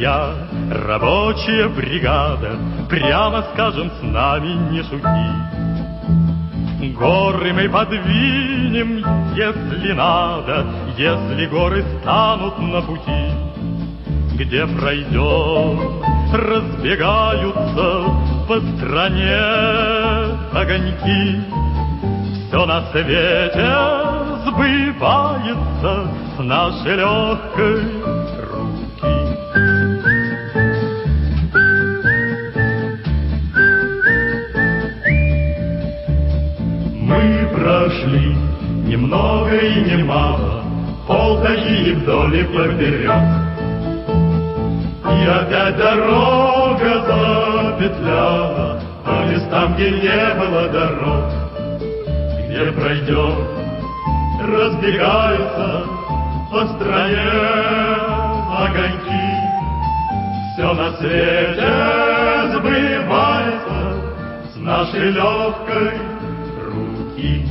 Своя рабочая бригада, прямо скажем, с нами не шути. Горы мы подвинем, если надо, если горы станут на пути. Где пройдем, разбегаются по стране огоньки. Все на свете сбывается с нашей легкой руки. Мы прошли немного и немало, полдоги вдоль и поперек. И опять дорога запетляла по местам, где не было дорог. Где пройдем, разбегаются по стране огоньки. Все на свете сбывается с нашей легкой руки.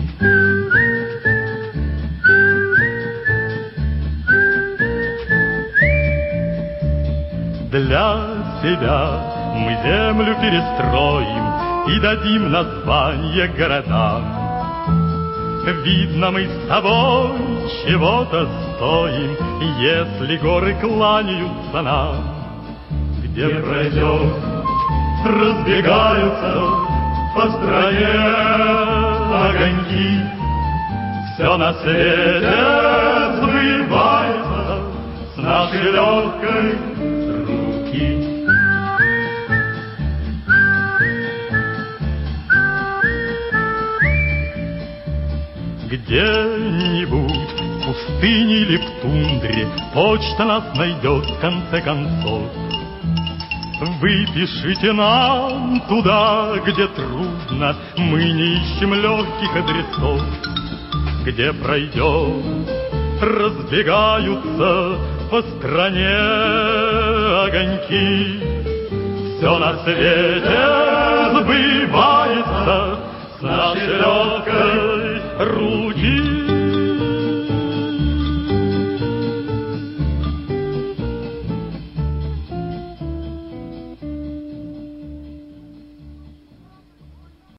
Для себя мы землю перестроим и дадим название городам. Видно, мы с тобой чего-то стоим, если горы кланяются нам. Где пройдем, разбегаются по стране огоньки. Все на свете сбывается с нашей легкой руки. Где-нибудь в пустыне или в тундре почта нас найдет в конце концов. Вы пишите нам туда, где трудно, мы не ищем легких адресов. Где пройдем, разбегаются по стране огоньки. Все на свете сбывается с нашей легкой руки.